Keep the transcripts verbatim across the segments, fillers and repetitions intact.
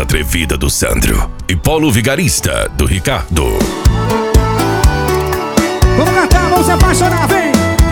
atrevida do Sandro e Polo Vigarista do Ricardo. Vamos cantar, vamos se apaixonar, vem!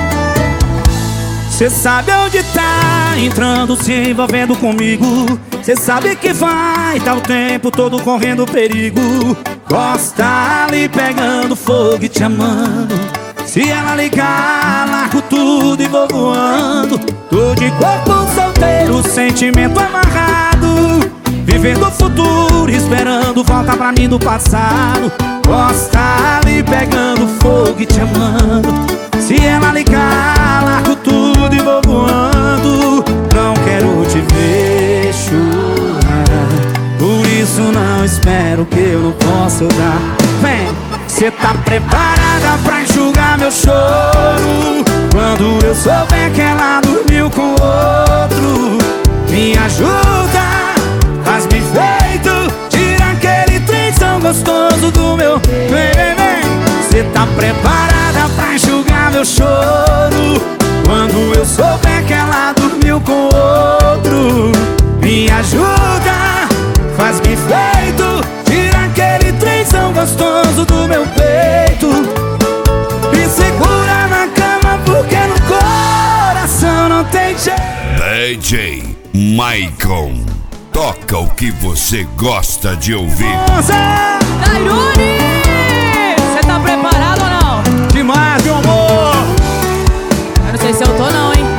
Cê sabe onde tá, entrando, se envolvendo comigo. Cê sabe que vai, tá o tempo todo correndo perigo. Gosta ali pegando fogo e te amando. Se ela ligar, largo tudo e vou voando. Tô de corpo solteiro, sentimento amarrado, vivendo o futuro, esperando volta pra mim do passado. Gosta ali pegando fogo e te amando. Se ela ligar, largo tudo e vou voando. Não quero te ver chorar, por isso não espero que eu não possa dar. Vem! Cê tá preparada pra enxugar meu choro quando eu souber que ela dormiu com outro? Me ajuda, faz-me feito, tira aquele trem tão gostoso do meu. Vem, vem, vem. Cê tá preparada pra enxugar meu choro quando eu souber que ela dormiu com outro? Me ajuda, faz-me feito, tira aquele trem tão gostoso do meu peito. Me segura na cama porque no coração não tem jeito. D J Maicon, toca o que você gosta de ouvir. Tairone, você tá preparado ou não? Demais, meu amor. Eu não sei se eu tô não, hein?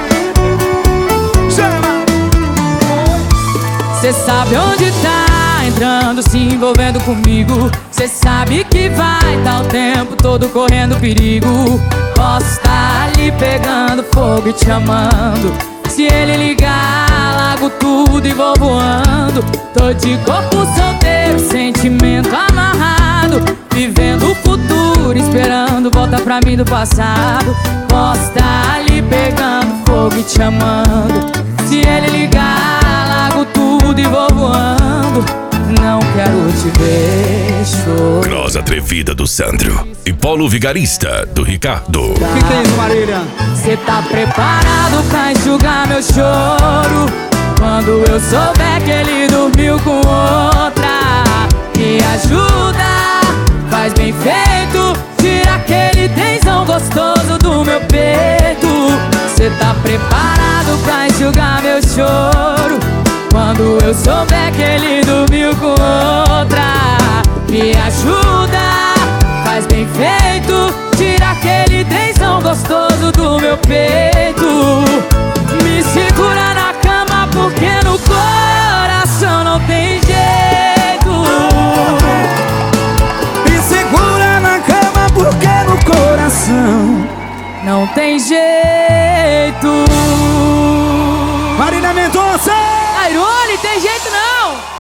Chama! Cê sabe onde tá, entrando, se envolvendo comigo. Cê sabe que vai, tá o tempo todo correndo perigo. Posso estar ali pegando fogo e te amando. Se ele ligar, largo tudo e vou voando. Tô de corpo solteiro, sentimento amarrado, vivendo o futuro, esperando volta pra mim do passado. Posso estar ali pegando fogo e te amando. Se ele ligar, largo tudo e vou voando. Não quero te ver chorar. Cross atrevida do Sandro e Polo Vigarista do Ricardo. O que, que é isso, Marília? Cê tá preparado pra enxugar meu choro quando eu souber que ele dormiu com outra? Me ajuda, faz bem feito, tira aquele tensão gostoso do meu peito. Cê tá preparado pra enxugar meu choro quando eu souber que ele dormiu com outra? Me ajuda, faz bem feito, tira aquele tensão gostoso do meu peito. Me segura na cama porque no coração não tem jeito. Me segura na cama porque no coração não tem jeito. Marília Mendonça! Tairone, tem jeito não!